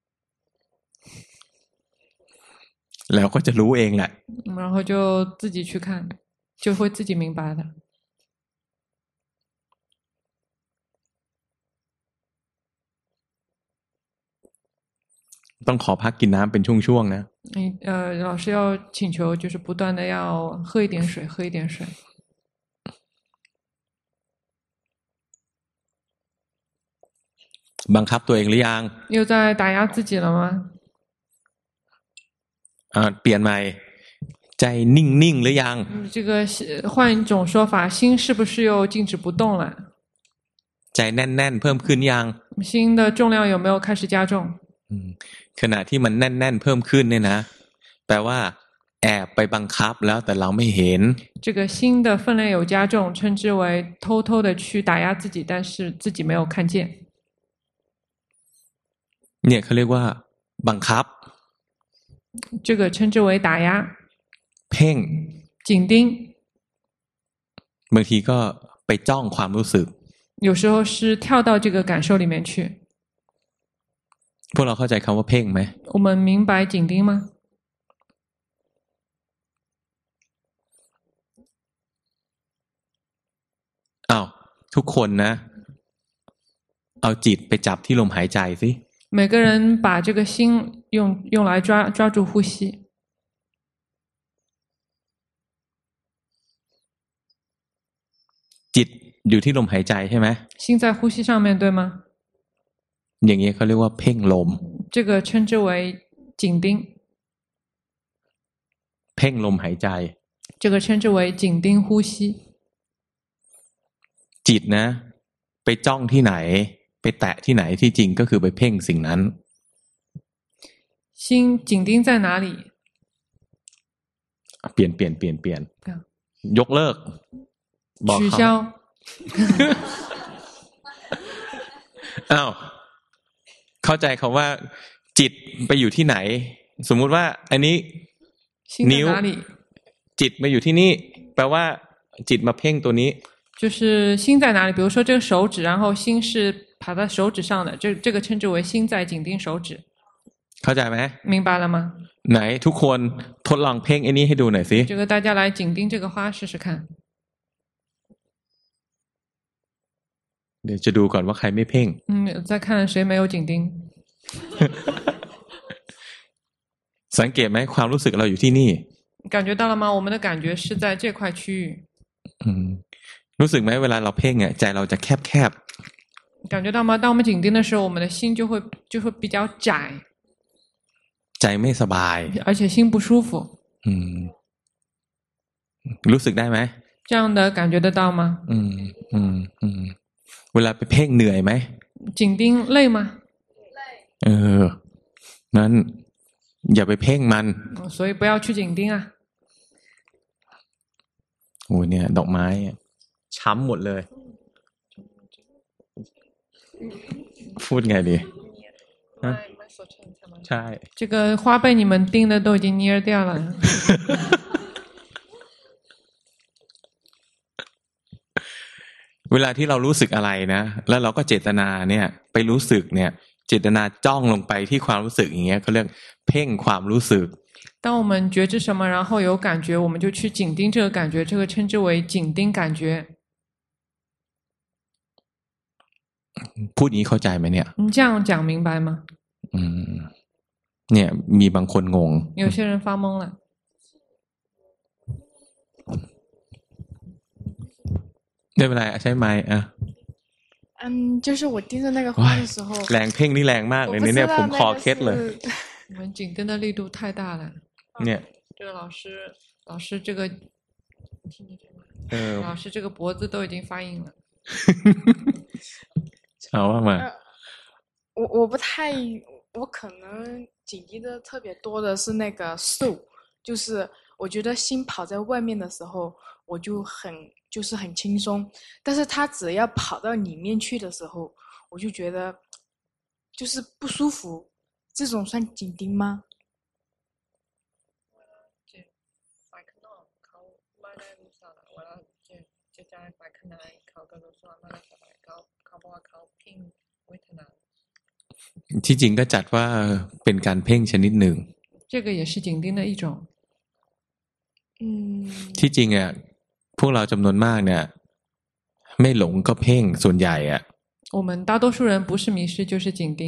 แล้วก็จะรู้เองแหละ然后就自己去看，就会自己明白的。 ต้องขอพักกินน้ำเป็นช่วงๆนะ呃，老师要请求，就是不断的要喝一点水，喝一点水。 บังคับตัวเองหรือยัง又在打压自己了吗？ อ่าเปลี่ยนใหม่ใจนิ่งๆหรือยัง这个换一种说法，心是不是又静止不动了？ ใจแน่นๆเพิ่มขึ้นยัง心的重量有没有开始加重？ อืมขณะที่มันแน่นๆเพิ่มขึ้นเนี่ยนะแปลว่าแอบไปบังคับแล้วแต่เราไม่เห็น这个心的分量有加重，称之为偷偷的去打压自己，但是自己没有看见。 เนี่ยเขาเรียกว่าบังคับ这个称之为打压เพ่ง紧盯บางทีก็ไปจ้องความรู้สึก有时候是跳到这个感受里面去พวกเราเข้าใจคำว่าเพ่งไหม我们明白紧盯吗อ้าวทุกคนนะเอาจิตไปจับที่ลมหายใจสิ每个人把这个心用用来抓抓住呼吸จิตอยู่ที่ลมหายใจใช่ไหม心在呼吸上面对吗อย่างนี้เขาเรียกว่าเพ่งลม这个称之为紧盯เพ่งลมหายใจ这个称之为紧盯呼吸จิตนะไปจ้องที่ไหนไปแตะที่ไหนที่จริงก็คือไปเพ่งสิ่งนั้น心紧盯在哪里เปลี่ยนเปลี่ยนเปลี่ยนเปลี่ยนยกเลิกบอกเขา取消อ้าวเข้าใจคำว่าจิตไปอยู่ที่ไหนสมมุติว่าอันนี้นิ้วจิตมาอยู่ที่นี่แปลว่าจิตมาเพ่งตัวนี้就是心在哪里比如说这个手指然后心是爬在手指上的这这个称之为心在紧盯手指เข้าใจไหม明白了吗ไหนทุกคนทดลองเพ่งไอ้นี้ให้ดูหน่อยสิ这个大家来紧盯这个花试试看เดี๋ยวจะดูก่อนว่าใครไม่เพ่ง嗯再看谁没有紧盯สังเกตไหมความรู้สึกเราอยู่ที่นี่感觉到了吗我们的感觉是在这块区域อืมรู้สึกไหมเวลาเราเพ่งอ่ะใจเราจะแคบแคบ感觉到吗当我们紧盯的时候我们的心就会就会比较窄ใจไม่สบาย而且心不舒服อืมรู้สึกได้ไหม这样的感觉得到吗อืมอืมอืมเวลาไปเพ่งเหนื่อยไหม紧盯累吗เออนั้นอย่าไปเพ่งมัน所以不要去紧盯啊โอ้ยเนี่ยดอกไม้ช้ำหมดเลยพูดไงดีใช่这个花被你们盯的都已经蔫掉了เวลาที่เรารู้สึกอะไรนะแล้วเราก็เจตนาเนี่ยไปรู้สึกเนี่ยเจตนาจ้องลงไปที่ความรู้สึกอย่างเงี้ยเขาเรียกเพ่งความรู้สึก当我们觉知什么然后有感觉我们就去紧盯这个感觉这个称之为紧盯感觉พูดนี้เข้าใจไหมเนี่ย你这样讲明白吗อืมเนี่ยมีบางคนงง有些人发懵了ไม่เป็นไรใช่ไหมอ่ะ嗯就是我盯着那个花的时候แรงเพ่งนี่แรงมากเลยเนี่ยผมคอเคล็ดเลย我们紧盯的力度太大了เนี่ย这个老师老师这个老师这个脖子都已经发硬了เอาว่ามา我我不太我可能紧盯的特别多的是那个受就是我觉得心跑在外面的时候我就很就是很轻松但是他只要跑到里面去的时候我就觉得就是不舒服这种算紧盯吗ที่จริงก็จัดว่าเป็นการเพ่งชนิดหนึ่ง这个也是紧盯的一种嗯ที่จริงอ่ะพวกเราจำนวนมากเนี่ยไม่หลงก็เพ่งส่วนใหญ่อ่ะ我们大多数人不是迷失就是紧盯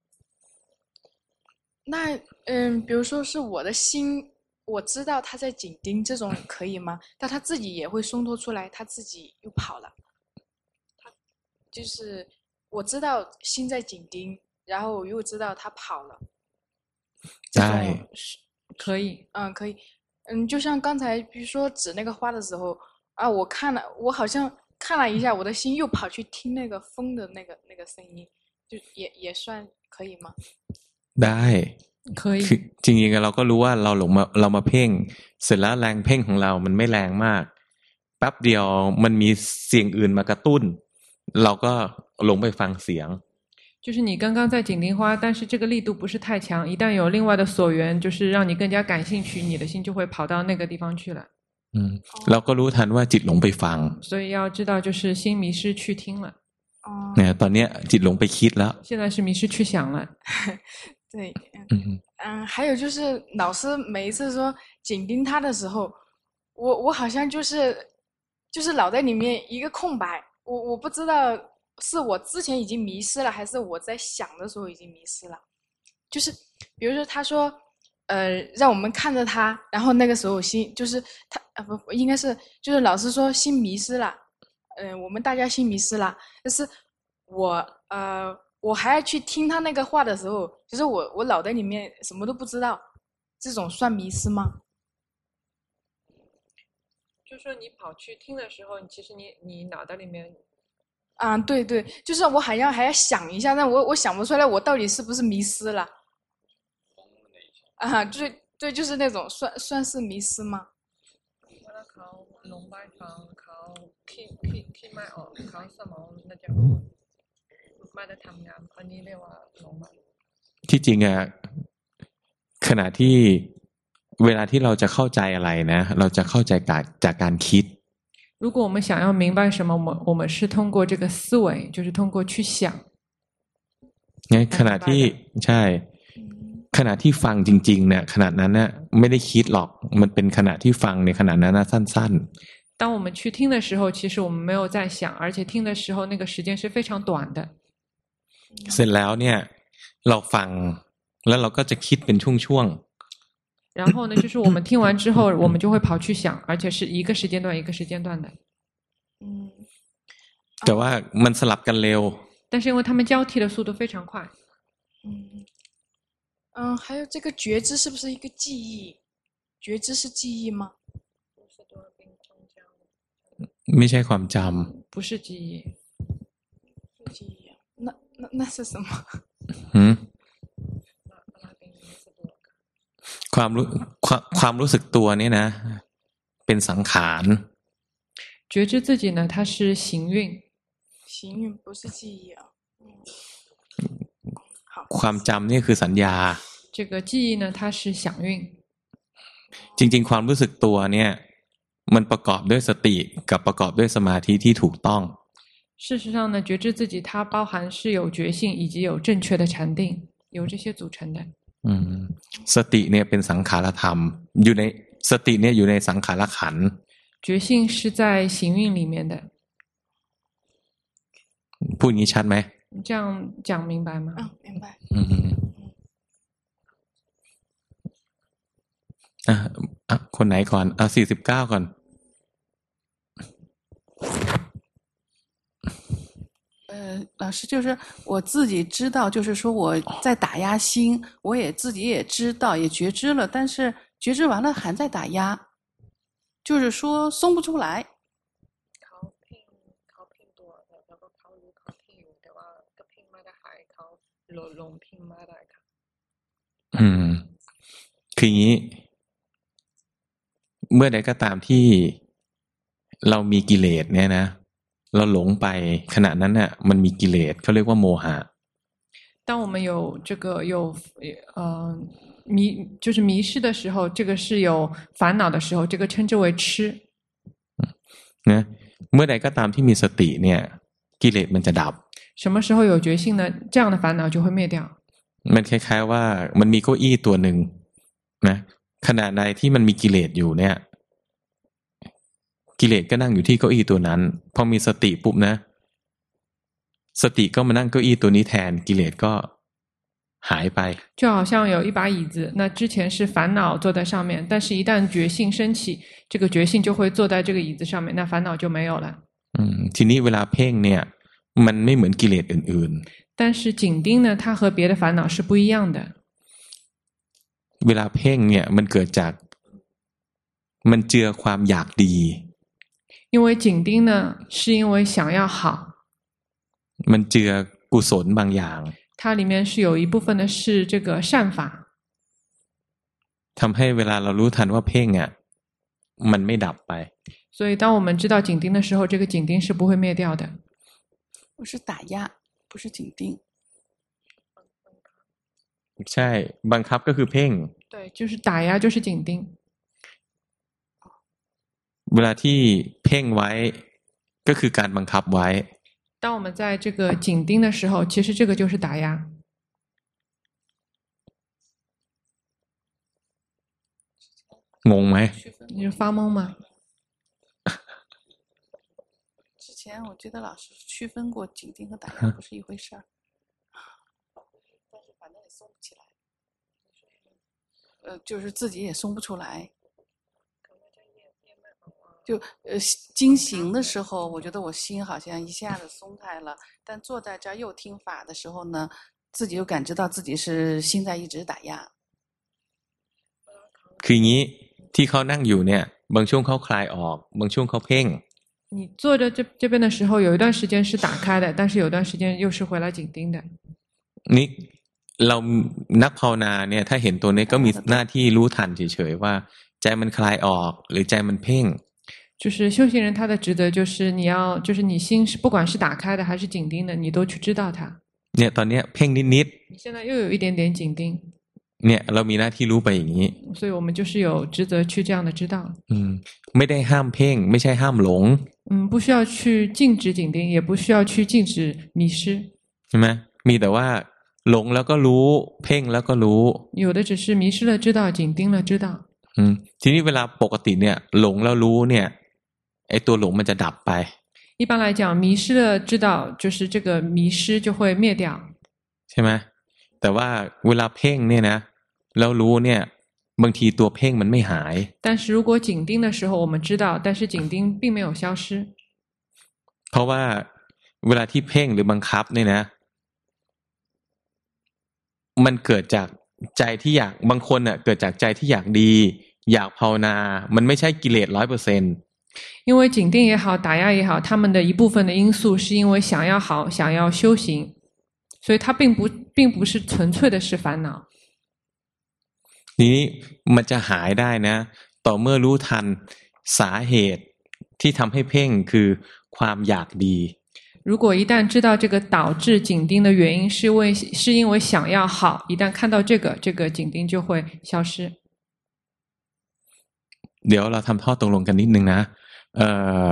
那嗯比如说是我的心我知道他在紧盯这种可以吗但他自己也会松脱出来他自己又跑了他就是我知道心在紧盯然后我又知道他跑了ได้可以嗯可以嗯就像刚才比如说指那个花的时候啊我看了我好像看了一下我的心又跑去听那个风的那个那个声音就也也算可以吗ได้可以คือจริงๆเราก็รู้ว่าเราหลงมาเรามาเพ่งเสร็จแล้วแรงเพ่งของเรามันไม่แรงมากแป๊บเดียวมันมีเสียงอื่นมากระตุ้นเราก็หลงไปฟังเสียง就是你刚刚在紧盯花，但是这个力度不是太强，一旦有另外的所缘，就是让你更加感兴趣，你的心就会跑到那个地方去了。 อืมเราก็รู้ทันว่าจิตหลงไปฟัง所以要知道，就是心迷失去听了。 哦， เนี่ยตอนเนี้ยจิตหลงไปคิดแล้ว现在是迷失去想了。 对， 嗯嗯，还有就是老师每一次说紧盯他的时候，我我好像就是就是脑袋里面一个空白，我我不知道是我之前已经迷失了，还是我在想的时候已经迷失了。就是比如说他说，呃，让我们看着他，然后那个时候心就是他啊不应该是就是老师说心迷失了，呃，我们大家心迷失了，但是我呃我还要去听他那个话的时候，就是我我脑袋里面什么都不知道，这种算迷失吗？ 就是说你跑去听的时候，其实你你脑袋里面。 啊，对对，就是我好像还要想一下，但我我想不出来，我到底是不是迷失了？啊，对对，就是那种算算是迷失吗？ ที่จริงอะขณะที่เวลาที่เราจะเข้าใจอะไรนะเราจะเข้าใจจากการคิด如果我们想要明白什么，我们我们是通过这个思维，就是通过去想。 งั้นขณะที่ใช่ขณะที่ฟังจริงๆเนี่ยขณะนั้นเนี่ยไม่ได้คิดหรอกมันเป็นขณะที่ฟังในขณะนั้นนะสั้นๆ当我们去听的时候，其实我们没有在想，而且听的时候那个时间是非常短的。 เสร็จแล้วเนี่ยเราฟังแล้วเราก็จะคิดเป็นช่วงๆ然后呢，就是我们听完之后，我们就会跑去想，而且是一个时间段一个时间段的。 嗯， แต่ว่ามันสลับกันเร็ว但是因为他们交替的速度非常快。 嗯嗯，还有这个觉知是不是一个记忆？觉知是记忆吗？ ไม่ใช่ความจำ不是记忆。 是记忆，那那那是什么？ 嗯。ความรู้ความรู้สึกตัวนี่นะเป็นสังขาร觉知自己呢它是行运行运不是记忆啊ความจำนี่คือสัญญา这个记忆呢它是想运จริงๆความรู้สึกตัวเนี่ยมันประกอบด้วยสติกับประกอบด้วยสมาธิที่ถูกต้อง事实上呢觉知自己它包含是有觉性以及有正确的禅定由这些组成的อืมสติเนี่ยเป็นสังขารธรรมอยู่ในสติเนี่ยอยู่ในสังขารขันธ์觉性是在行运里面的พูดอย่างนี้ชัดไหม这样讲明白吗嗯明白อืมอ่ะอ่ะคนไหนก่อนอ่ะสี่สิบเก้าก่อน呃，老师，就是我自己知道，就是说我在打压心，我也自己也知道，也觉知了，但是觉知完了还在打压，就是说松不出来。 อืมคืออย่างนี้เมื่อใดก็ตามที่เรามีกิเลสเนี่ยนะเราหลงไปขณะนั้นน่ะมันมีกิเลสเขาเรียกว่าโมหะ当我们有这个有呃迷就是迷失的时候这个是有烦恼的时候这个称之为痴นะเมื่อใดก็ตามที่มีสติเนี่ยกิเลสมันจะดับ什么时候有觉性呢这样的烦恼就会灭掉มันคล้ายๆว่ามันมีเก้าอี้ตัวหนึ่งนะขณะใดที่มันมีกิเลสอยู่เนี่ยกิเลสก็นั่งอยู่ที่เก้าอี้ตัวนั้นพอมีสติปุ๊บนะสติก็มานั่งเก้าอี้ตัวนี้แทนกิเลสก็หายไป就好像有一把椅子那之前是烦恼坐在上面但是一旦觉性升起这个觉性就会坐在这个椅子上面那烦恼就没有了อืมทีนี้เวลาเพ่งเนี่ยมันไม่เหมือนกิเลสอื่นๆ但是紧盯呢它和别的烦恼是不一样的เวลาเพ่งเนี่ยมันเกิดจากมันเจือความอยากดี因为紧盯呢是因为想要好มันเจือกุศลบางอย่าง它里面是有一部分的是这个善法， ทำให้เวลาเรารู้ทันว่าเพ่งอ่ะมันไม่ดับไป所以当我们知道紧盯的时候，这个紧盯是不会灭掉的。 不是打压，不是紧盯。 ใช่บังคับก็คือเพ่ง对，就是打压，就是紧盯。 เวลาที่เพ่งไว้ก็คือการบังคับไว้当我们在这个紧盯的时候，其实这个就是打压。 งงไหม你是发懵吗？ 之前我觉得老师区分过紧盯和打压不是一回事儿，但是反正也松不起来，呃，就是自己也松不出来。就呃经行的时候，我觉得我心好像一下子松开了，但坐在这儿又听法的时候呢，自己又感知到自己是心在一直打压。 คืออย่างนี้ที่เขานั่งอยู่เนี่ยบางช่วงเขาคลายออกบางช่วงเขาเพ่ง你坐着这这边的时候，有一段时间是打开的，但是有段时间又是回来紧盯的。 นี่เรานักภาวนาเนี่ยถ้าเห็นตัวนี้ก็มีหน้าที่รู้ทันเฉยๆว่าใจมันคลายออกหรือใจมันเพ่ง就是修行人他的职责就是你要，就是你心是不管是打开的还是紧盯的，你都去知道它。 เนี่ยตอนเนี้ยเพ่งนิด你现在又有一点点紧盯， ๆเนี่ยเรามีหน้าที่รู้ไปอย่างนี้所以我们就是有职责去这样的知道。 อืมไม่ได้ห้ามเพ่งไม่ใช่ห้ามหลง嗯，不需要去禁止紧盯，也不需要去禁止迷失。 ใช่ไหมมีแต่ว่าหลงแล้วก็รู้เพ่งแล้วก็รู้有的只是迷失了知道，紧盯了知道。 อืมทีนี้เวลาปกติเนี่ยหลงแล้วรู้เนี่ยไอ้ตัวหลงมันจะดับไป一般来讲，迷失了知道，就是这个迷失就会灭掉。 ใช่ไหมแต่ว่าเวลาเพ่งเนี่ยนะแล้วรู้เนี่ยบางทีตัวเพ่งมันไม่หาย但是如果紧盯的时候，我们知道，但是紧盯并没有消失。 เพราะว่าเวลาที่เพ่งหรือบังคับเนี่ยนะมันเกิดจากใจที่อยากบางคนเน่ะเกิดจากใจที่อยากดีอยากภาวนามันไม่ใช่กิเลสร้อยเปอร์เซ็นต์因为紧盯也好，打压也好，他们的一部分的因素是因为想要好，想要修行，所以它并不并不是纯粹的是烦恼。 ทีนี้มันจะหายได้นะต่อเมื่อรู้ทันสาเหตุที่ทำให้เพ่งคือความอยากดี如果一旦知道这个导致紧盯的原因是为是因为想要好，一旦看到这个，这个紧盯就会消失。 เดี๋ยวเราทำข้อตกลงกันนิดนึงนะเอ่อ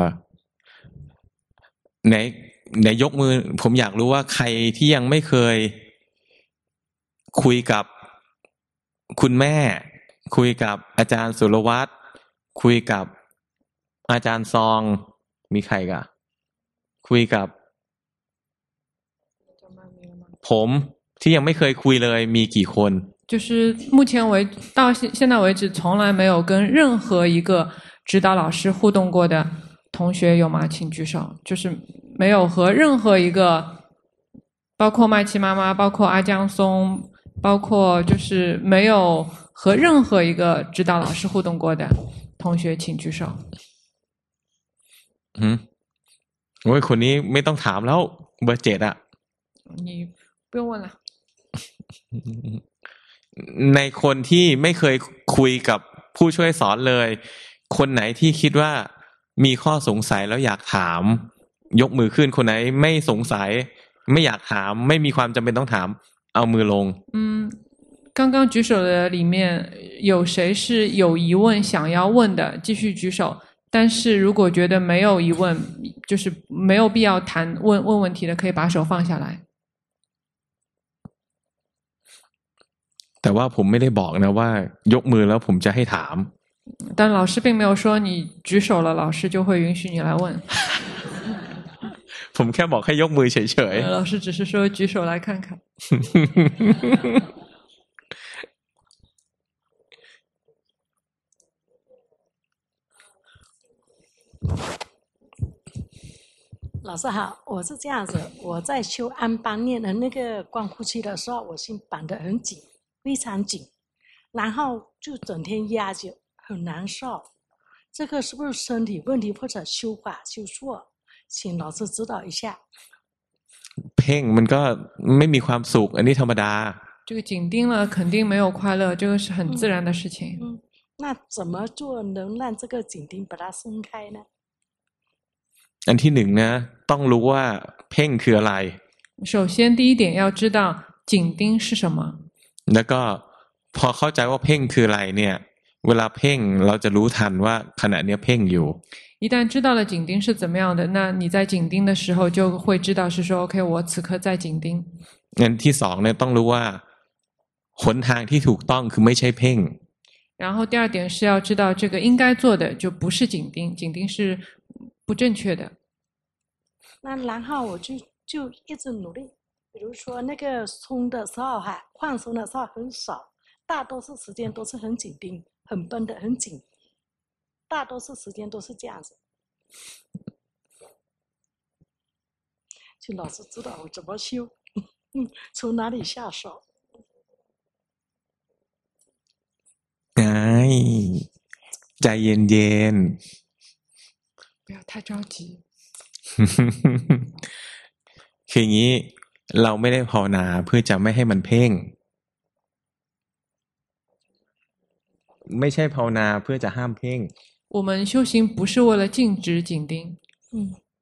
ไหนไหนยกมือผมอยากรู้ว่าใครที่ยังไม่เคยคุยกับคุณแม่คุยกับอาจารย์สุรวัตรคุยกับอาจารย์ซองมีใครกะคุยกับผมที่ยังไม่เคยคุยเลยมีกี่คน就是目前为到现现在为止，从来没有跟任何一个指导老师互动过的同学有吗？请举手。就是没有和任何一个，包括麦琪妈妈，包括阿江松，包括就是没有和任何一个指导老师互动过的同学，请举手。 อืมโอ้ยคนนี้ไม่ต้องถามแล้วเบอร์เจ็ดอะ你不用问了。 ในคนที่ไม่เคยคุยกับผู้ช่วยสอนเลย คนไหนที่คิดว่ามีข้อสงสัยแล้วอยากถามยกมือขึ้นคนไหนไม่สงสัยไม่อยากถามไม่มีความจำเป็นต้องถามเอามือลง嗯，刚刚举手的里面有谁是有疑问想要问的，继续举手。但是如果觉得没有疑问，就是没有必要谈问问问题的，可以把手放下来。 แต่ว่าผมไม่ได้บอกนะว่ายกมือแล้วผมจะให้ถาม但老师并没有说你举手了，老师就会允许你来问。 ผมแค่บอกให้ยกมือเฉย呃老师只是说举手来看看。 老师好，我是这样子，我在修安邦念的那个观呼吸的时候，我心绑得很紧，非常紧，然后就整天压着，很难受。这个是不是身体问题或者修法修错？请老师指导一下。 เพ่งมันก็ไม่มีความสุขอันนี้ธรรมดา这个紧盯了肯定没有快乐，这个是很自然的事情。 嗯，那怎么做能让这个紧盯把它松开呢？ อันที่หนึ่งนะต้องรู้ว่าเพ่งคืออะไร首先第一点要知道紧盯是什么， แล้วก็พอเข้าใจว่าเพ่งคืออะไรเนี่ยเวลาเพ่งเราจะรู้ทันว่าขณะนี้เพ่งอยู่一旦知道了紧盯是怎么样的，那你在紧盯的时候就会知道是说 OK 我此刻在紧盯。 งั้นที่สองเนี่ยต้องรู้ว่าหนทางที่ถูกต้องคือไม่ใช่เพ่ง然后第二点是要知道这个应该做的就不是紧盯，紧盯是不正确的。 那然后我就就一直努力，比如说那个松的时候哈，放松的时候很少，大多数时间都是很紧盯，很绷得很紧，大多数时间都是这样子。就老师知道我怎么修，从哪里下手。 ไงใจเย็น不要太着急คืออย่างนี้เราไม่ได้ภาวนาเพื่อจะไม่ให้มันเพ่งไม่ใช่ภาวนาเพื่อจะห้ามเพ่ง我们修行不是为了禁止紧盯嗯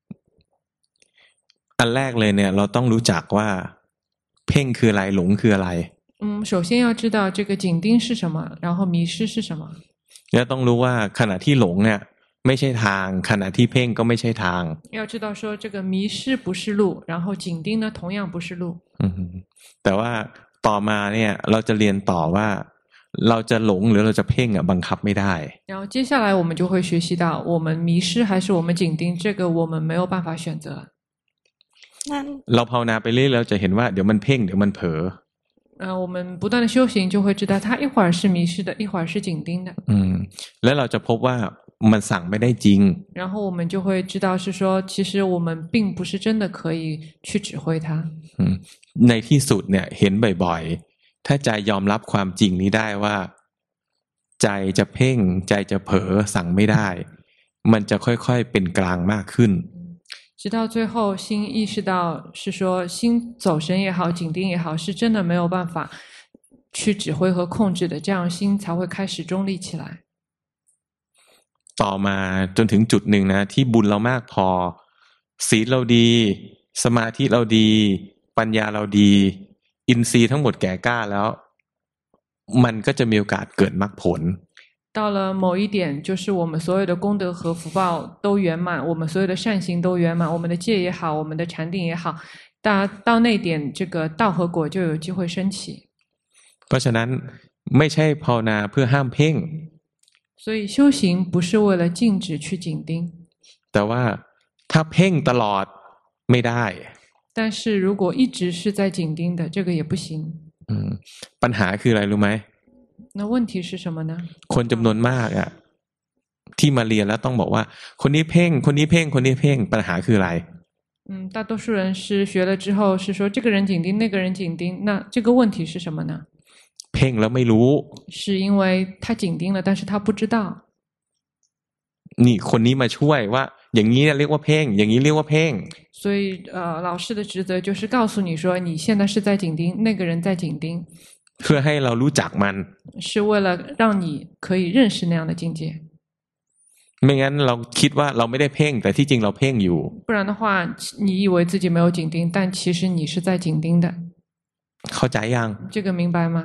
อันแรกเลยเนี่ยเราต้องรู้จักว่าเพ่งคืออะไรหลงคืออะไร嗯，首先要知道这个紧盯是什么，然后迷失是什么。 แล้วต้องรู้ว่าขณะที่หลงเนี่ยไม่ใช่ทางขณะที่เพ่งก็ไม่ใช่ทาง要知道说这个迷失不是路，然后紧盯呢同样不是路。 แต่ว่าต่อมาเนี่ยเราจะเรียนต่อว่าเราจะหลงหรือเราจะเพ่งอ่ะบังคับไม่ได้然后接下来我们就会学习到我们迷失还是我们紧盯，这个我们没有办法选择。 เราภาวนาไปเรื่อยเราจะเห็นว่าเดี๋ยวมันเพ่งเดี๋ยวมันเผลอ呃，我们不断的修行就会知道它一会儿是迷失的，一会儿是紧盯的。 อืมแล้วเราจะพบว่ามันสั่งไม่ได้จริง然后我们就会知道是说其实我们并不是真的可以去指挥它。 อืมในที่สุดเนี่ยเห็นบ่อยๆถ้าใจยอมรับความจริงนี้ได้ว่าใจจะเพ่งใจจะเผลอสั่งไม่ได้มันจะค่อยๆเป็นกลางมากขึ้น直到最后心意识到是说心走神也好紧盯也好是真的没有办法去指挥和控制的，这样心才会开始中立起来。 ต่อมาจนถึงจุดหนึ่งนะที่บุญเรามากพอศีลเราดีสมาธิเราดีปัญญาเราดีอินทรีย์ทั้งหมดแก่กล้าแล้วมันก็จะมีโอกาสเกิดมรรคผล到了某一点就是我们所有的功德和福报都圆满，我们所有的善行都圆满，我们的戒也好我们的禅定也好，到到那点这个道和果就有机会升起。 เพราะฉะนั้นไม่ใช่ภาวนาเพื่อห้ามเพ่ง所以修行不是为了禁止去紧盯แต่ว่าถ้าเพ่งตลอดไม่ได้但是如果一直是在紧盯的这个也不行อืมปัญหาคืออะไรรู้ไหม那问题是什么呢คนจำนวนมากอ่ะที่มาเรียนแล้วต้องบอกว่าคนนี้เพ่งคนนี้เพ่งคนนี้เพ่งปัญหาคืออะไร嗯大多数人是学了之后是说这个人紧盯那个人紧盯，那这个问题是什么呢เพ่งแล้วไม่รู้是因为他紧盯了但是他不知道นี่คนนี้มาช่วยว่าอย่างนี้เรียกว่าเพ่งอย่างนี้เรียกว่าเพ่ง所以呃老师的职责就是告诉你说你现在是在紧盯那个人在紧盯เพื่อให้เรารู้จักมัน是为了让你可以认识那样的境界ไม่งั้นเราคิดว่าเราไม่ได้เพ่งแต่ที่จริงเราเพ่งอยู่不然的话你以为自己没有紧盯但其实你是在紧盯的เข้าใจยัง这个明白吗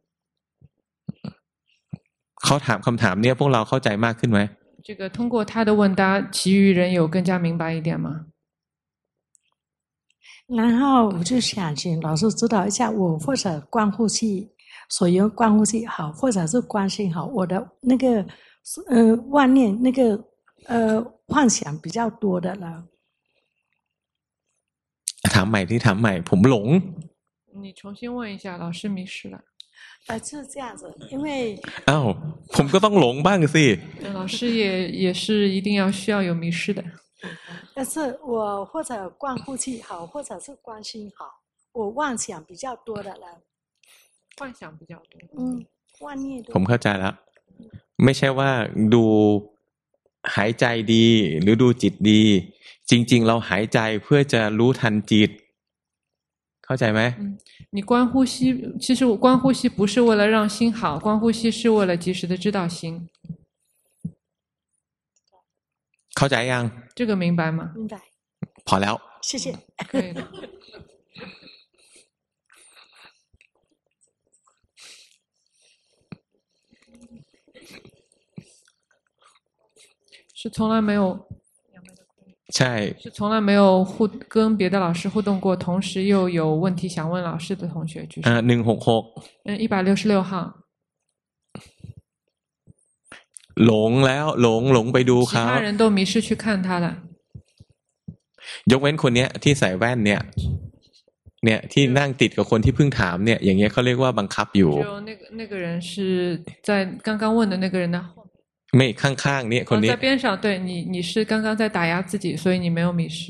เขาถามคำถามเนี้ยพวกเราเข้าใจมากขึ้นไหม这个通过他的问答其余人有更加明白一点吗然后我就想请老师指导一下我或者观呼气所用观呼气好或者是观心好我的那个呃妄念那个呃幻想比较多的了ถามใหม่ที่ถามใหม่ผมหลง你重新问一下老师迷失了呃是这样子因为อ้าวผมก็ต้องหลงบ้างสิ老师也也是一定要需要有迷失的但是我或者观呼气好或者是观心好我妄想比较多的人幻想比较多嗯妄念ผมเข้าใจแล้วไม่ใช่ว่าดูหายใจดีหรือดูจิตดีจริงๆเราหายใจเพื่อจะรู้ทันจิตเข้าใจไหม嗯，你观呼吸，其实观呼吸不是为了让心好，观呼吸是为了及时的知道心。 เข้าใจยัง这个明白吗？ 明白， พอแล้ว谢谢。 可以的。是从来没有， ใช่是从来没有互跟别的老师互动过，同时又有问题想问老师的同学举手。 อ่าหนึ่งหกหก嗯，一百六十六号。 หลงแล้วหลงหลงไปดู其เขา他人都迷失去看他了。 ยกเว้นคนเนี้ยที่ใส่แว่นเนี่ยเนี่ยที่นั่งติดกับคนที่เพิ่งถามเนี่ยอย่างเงี้ยเขาเรียกว่าบังคับอยู่只有那个那个人是在刚刚问的那个人的后面。 ไม่ข้างๆเนี่ยคน哦， นี้在边上，对你，你是刚刚在打压自己，所以你没有迷失。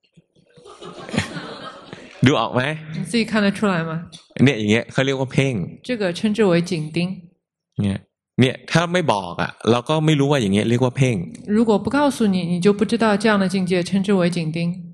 ดูออกไหม你自己看得出来吗？ เนี่ยอย่างเงี้ยเขาเรียกว่าเพ่ง这个称之为紧盯。 เนี่ยเนี่ยถ้าไม่บอกอ่ะเราก็ไม่รู้ว่าอย่างเงี้ยเรียกว่าเพ่ง如果不告诉你，你就不知道这样的境界称之为紧盯。